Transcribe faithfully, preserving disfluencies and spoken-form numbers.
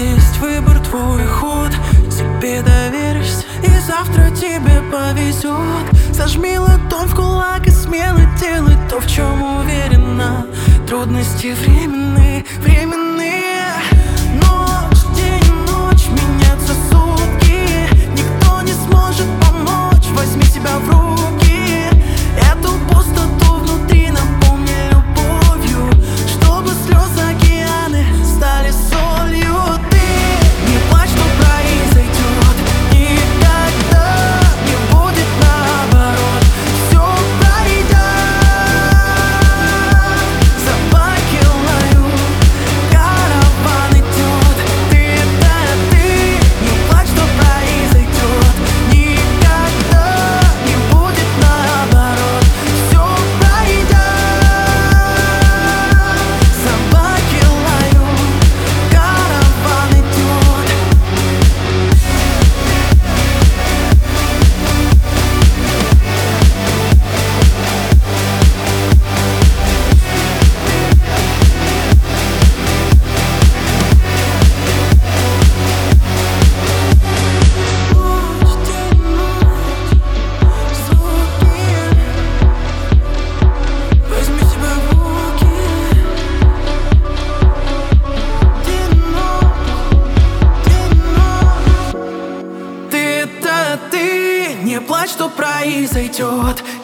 есть выбор, твой ход. Себе доверишься, и завтра тебе повезет. Зажми ладонь в кулак и смело делай то, в чем уверена. Трудности временные, временные. Ночь, день, ночь, меняться сутки. Никто не сможет помочь, возьми себя в руки. Эту пустоту внутри наполни любовью, чтобы слезы океаны стали солью. Ты не плачь, что произойдет, никогда не будет наоборот. Все пройдет, собаки лают, караван идет. Ты, да, ты не плачь, что произойдет, никогда не будет наоборот. Все пройдет, собаки лают, караван идет. Ночь, день, ночь, звуки. Возьми себя в руки. День, ночь, день, ночь. Ты, да, ты не плачь, что произойдет,